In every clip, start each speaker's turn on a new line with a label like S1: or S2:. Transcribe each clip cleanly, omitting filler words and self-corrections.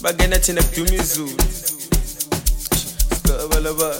S1: bagena thina kuduma izulu skabalabala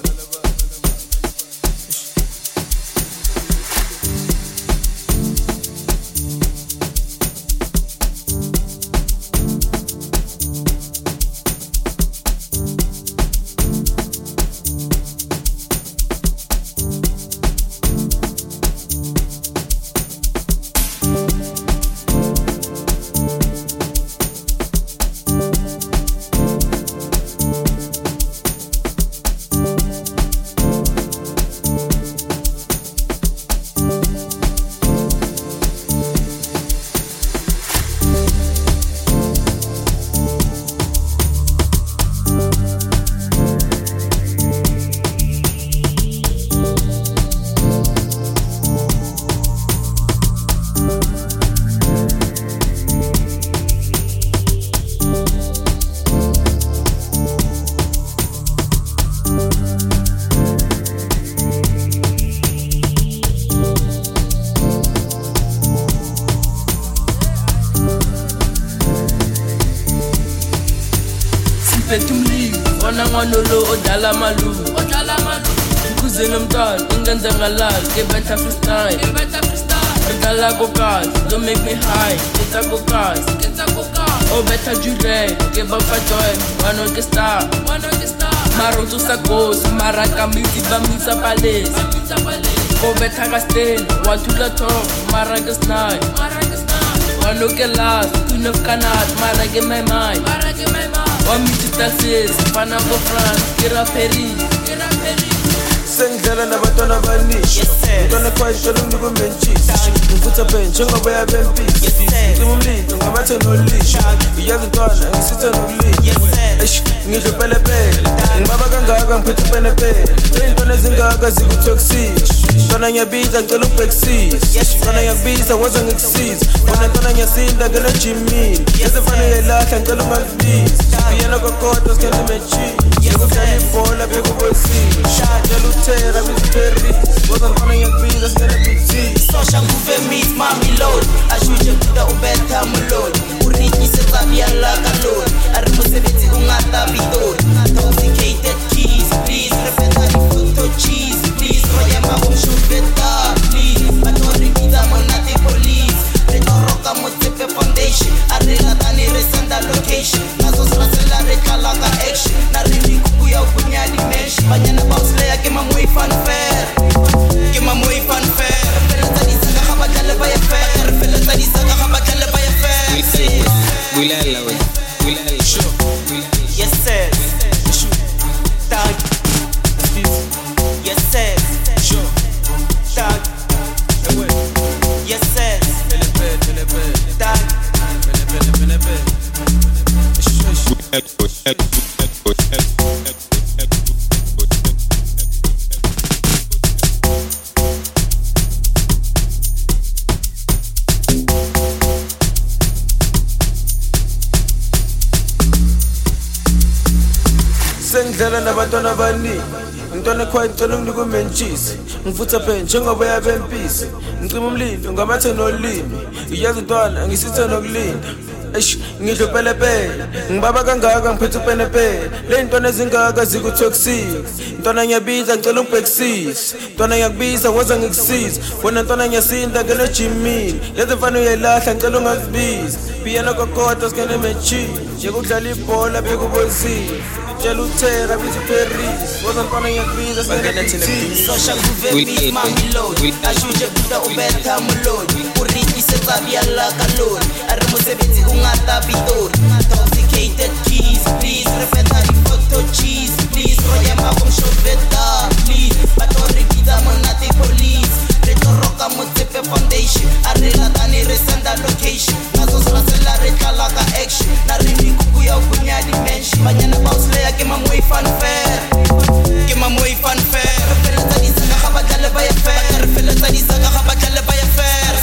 S2: Nolo odala malu Kuze nomntwana ingenza ngalala Gebetha freestyle Regala kokas Don't make me high Get a kokas Oh better jure Geba fa joy Wano ke star Maronzo sa ghost Maraka miti bamisa palace Oh better ka stain Watula top Maraka snide Wano ke last Queen of Canad Marake my mind Want me to taxes, fana go France, kira Paris.
S1: Sengidlala nabatwana abanisho Mntwana khwayisho lungu menchisi Ngifutha bench ngoboya bempisi Ngicima umlilo ngamathe nolisho Iyazi ntwana ngisitha nokulisho Ngidlo pelepele Ngibaba kangaka ngiphethe upenepele Iy'ntwana ezingaka zikutoxic Ntwana ngiyabiza ngicela ubhekisisa Ntwana ngiyakubiza waza ngikusiza Wona ntwana ngiyasinda ngena ejimini Yazefana uyayilahla ngicela ungakubiza Biyena kokodwa sikhenze imechini Ngikudlala ibhola bekuboyisile Jalo utera biziperi Waza ntwana ngiyakubiza singena BT
S3: Sosha nguve meet mami load Ashuje kuda ubetha mulod Uriki setsabiya laka load Ari musebenzi ungata vitor Intoxicated keys please Repeta di photo cheese please Roya mabo mshubeta please Batori vida monate police Retoroka motepe foundation Arela tani resenda location Nazo srasela rekalaka action Narimi kukuya ubunya dimension Banyana bausleya kema mui fanfare Kema mui fanfare Refela tani saka khaba jale baya fair Refela tani saka khaba jale baya fair
S4: Wilala we
S3: Yes sir Tag Yes sir Tag Yes sir Tag
S1: Sengidlala nabatwana abaningi Mntwana khwayi ngicela unginike mentshisi Ngifutha bench ngoboya bempisi Ngicima umlilo ngamathe nolimi Iyazi ntwana ngisitha nokulinda Ngidlo pelepele Ngibaba kangaka ngiphethe upenepele Le ntwana ezingaka zikutoxic Ntwana ngiyabiza ngicela ubhekisisa Ntwana ngiyakubiza waza ngikusiza Wona ntwana ngiyasinda ngena ejimini Yazefana uyayilahla ngicela ungazibiza Biyena kokodwa sikene emechini Ngikudlala ibhola bekuboyisile Jalo utera biziperis Waza ntwana ngiyakubiza singena BT
S3: Sosha nguve meet mami load Ashuje kuda ubetha mulod Uriki setsabiya laka load Ari musebenzi ungata vitor Intoxicated keys please Repeta di photo cheese please Roya mabo mshubeta please Batori vida monate police Retoroka motepe foundation Arela tani resenda location Nazo srasela rekalaka action Narimi kukuya ubunya dimension Banyana bausleya kema mui fanfare Kema mui fanfare Refela tani saka khaba jale baya fair Refela tani saka khaba jale baya fair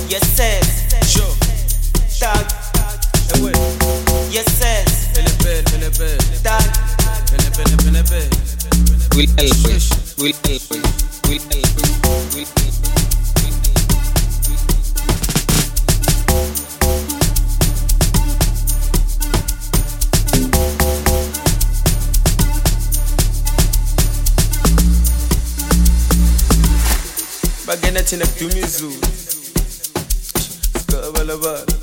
S3: Yes, says.
S1: Sure.
S3: Tag. Yes, says. Tag.
S1: Bagena thina kuduma izulu. Skabalabala.